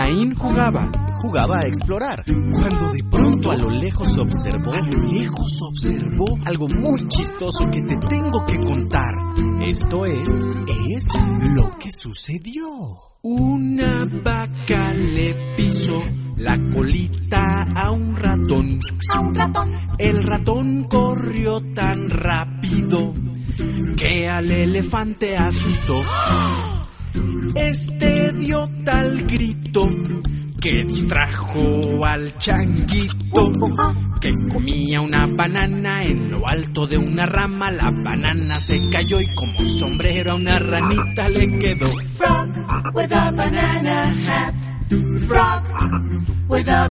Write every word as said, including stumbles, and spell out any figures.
Nain jugaba, jugaba a explorar, cuando de pronto a lo lejos observó, a lo lejos observó algo muy chistoso que te tengo que contar. Esto es, es lo que sucedió. Una vaca le pisó la colita a un ratón. A un ratón. El ratón corrió tan rápido que al elefante asustó. Este dio tal grito que distrajo al changuito, que comía una banana en lo alto de una rama. La banana se cayó y como sombrero a una ranita le quedó. Frog with a banana hat. Frog with a